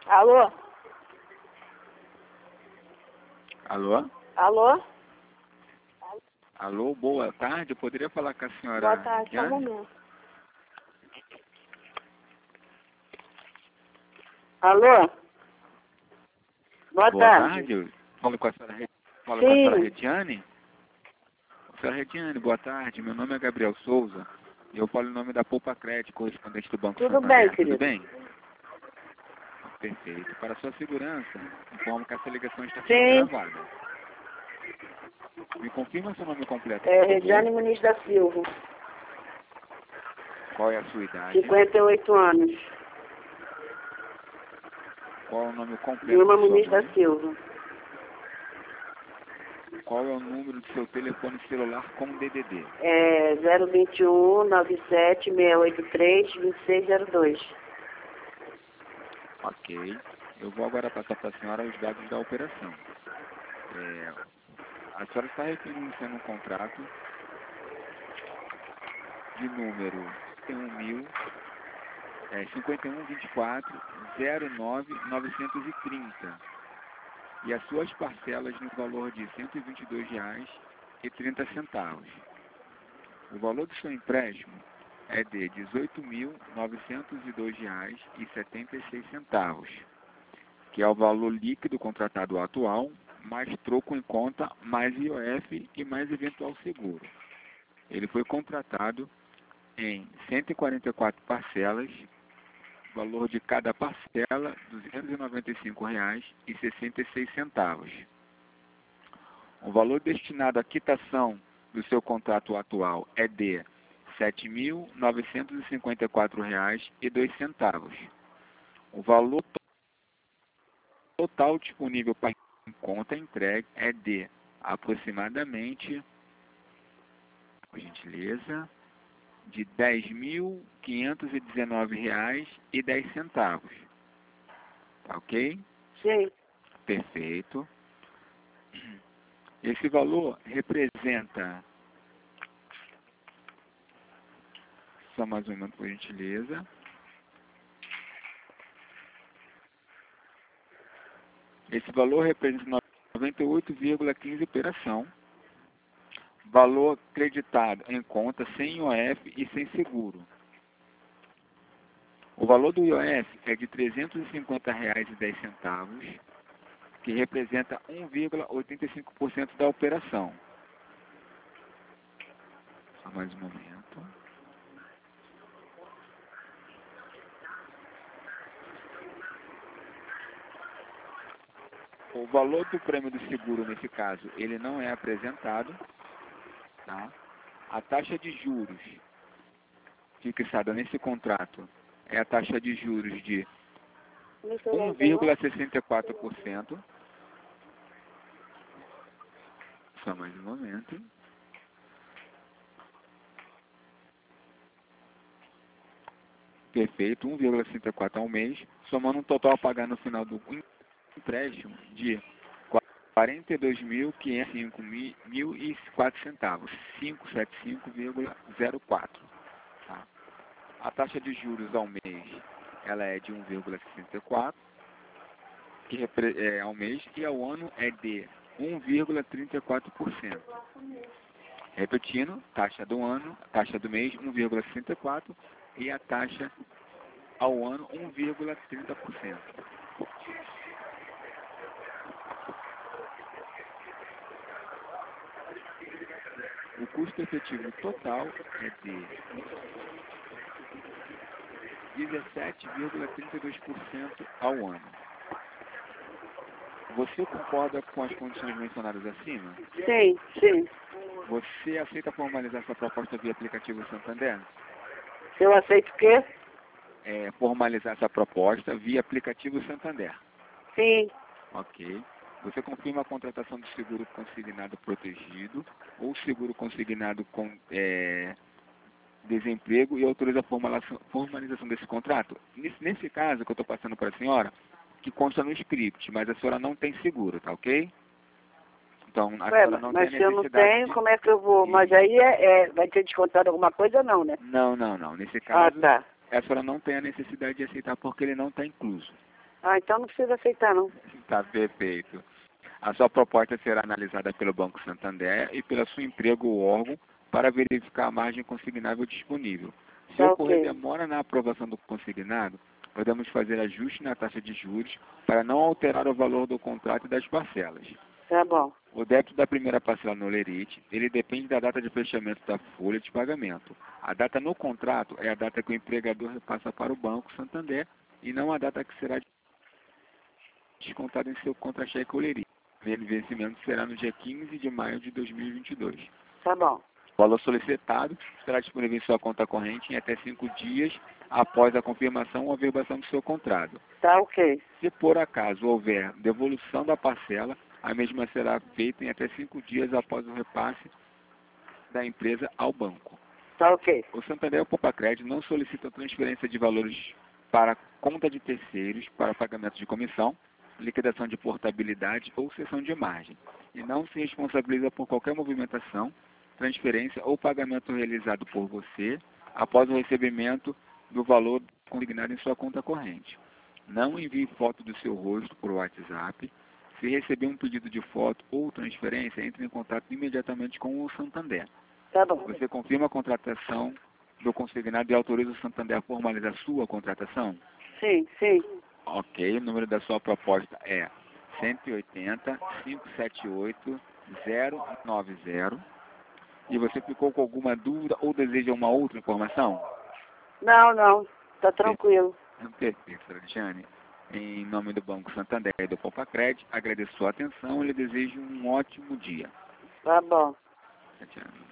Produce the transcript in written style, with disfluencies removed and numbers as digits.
Alô? Alô? Alô? Alô, boa tarde. Eu poderia falar com a senhora Boa tarde, só um Diane? momento. Alô? Boa tarde. Eu falo com a senhora, falo Sim. com a senhora Rediane? Senhora Rediane, boa tarde. Meu nome é Gabriel Souza e eu falo em nome da Poupa Crédito, correspondente do Banco Tudo Santander. bem, querido. Tudo bem? Perfeito. Para sua segurança, informo que essa ligação está sendo Sim. gravada. Me confirma seu nome completo, É por favor. Rediane Muniz da Silva, Qual é a sua idade? 58 anos. Qual é o nome completo Vilma de sua Muniz da mãe? Silva. Qual é o número do seu telefone celular com DDD? É 021 97 683 2602. Ok. Eu vou agora passar para a senhora os dados da operação. A senhora está referindo-se num contrato de número 51.009.930 e as suas parcelas no valor de R$ 122,30. O valor do seu empréstimo é de R$ 18.902,76, que é o valor líquido contratado atual, mais troco em conta, mais IOF e mais eventual seguro. Ele foi contratado em 144 parcelas, valor de cada parcela R$ 295,66. O valor destinado à quitação do seu contrato atual é de R$ 7.954,02. O valor total disponível para conta entregue é de aproximadamente, por gentileza, de R$ 10.519,10. Tá ok? Sim. Perfeito. Esse valor representa, só mais um momento, por gentileza. Esse valor representa 98,15 operação. Valor creditado em conta sem IOF e sem seguro. O valor do IOF é de R$ 350,10, que representa 1,85% da operação. Só mais um momento. O valor do prêmio do seguro, nesse caso, ele não é apresentado. Tá? A taxa de juros fixada nesse contrato é a taxa de juros de 1,64%. Só mais um momento. Perfeito, 1,64 ao mês, somando um total a pagar no final do empréstimo de R$ 42.505,04 575,04. Tá? A taxa de juros ao mês ela é de 1,64 ao mês, e ao ano é de 1,34%. Repetindo, taxa do ano, taxa do mês 1,64 e a taxa ao ano 1,30%. O custo efetivo total é de 17,32% ao ano. Você concorda com as condições mencionadas acima? Sim, sim. Você aceita formalizar sua proposta via aplicativo Santander? Eu aceito o quê? Formalizar essa proposta via aplicativo Santander. Sim. Ok. Você confirma a contratação do seguro consignado protegido ou seguro consignado com desemprego e autoriza a formalização desse contrato? Nesse caso que eu estou passando para a senhora, que consta no script, mas a senhora não tem seguro, tá ok? Então, a senhora não tem a Mas se eu não necessidade tenho, de... como é que eu vou? Mas aí vai ter descontado alguma coisa, não, né? Não. Nesse caso, Ah, tá. a senhora não tem a necessidade de aceitar porque ele não está incluso. Ah, então não precisa aceitar, não. Tá perfeito. A sua proposta será analisada pelo Banco Santander e pela sua empresa ou órgão para verificar a margem consignável disponível. Se Tá ocorrer ok. demora na aprovação do consignado, podemos fazer ajuste na taxa de juros para não alterar o valor do contrato e das parcelas. Tá bom. O débito da primeira parcela no Lerite, ele depende da data de fechamento da folha de pagamento. A data no contrato é a data que o empregador repassa para o Banco Santander e não a data que será descontada em seu contra-cheque ou Lerite. O vencimento será no dia 15 de maio de 2022. Tá bom. O valor solicitado estará disponível em sua conta corrente em até 5 dias após a confirmação ou averbação do seu contrato. Tá ok. Se por acaso houver devolução da parcela, a mesma será feita em até 5 dias após o repasse da empresa ao banco. Tá ok. O Santander e o Poupa-Crédito não solicitam transferência de valores para conta de terceiros para pagamento de comissão, liquidação de portabilidade ou cessão de margem, e não se responsabiliza por qualquer movimentação, transferência ou pagamento realizado por você após o recebimento do valor consignado em sua conta corrente. Não envie foto do seu rosto por WhatsApp. Se receber um pedido de foto ou transferência, entre em contato imediatamente com o Santander. Tá bom. Você confirma a contratação do consignado e autoriza o Santander a formalizar sua contratação? Sim, sim. Ok, o número da sua proposta é 180-578-090. E você ficou com alguma dúvida ou deseja uma outra informação? Não, não. Tá tranquilo. Perfeito, Cristiane. Em nome do Banco Santander e do Poupa-Crédito, agradeço sua atenção e lhe desejo um ótimo dia. Tá bom. Cristiane.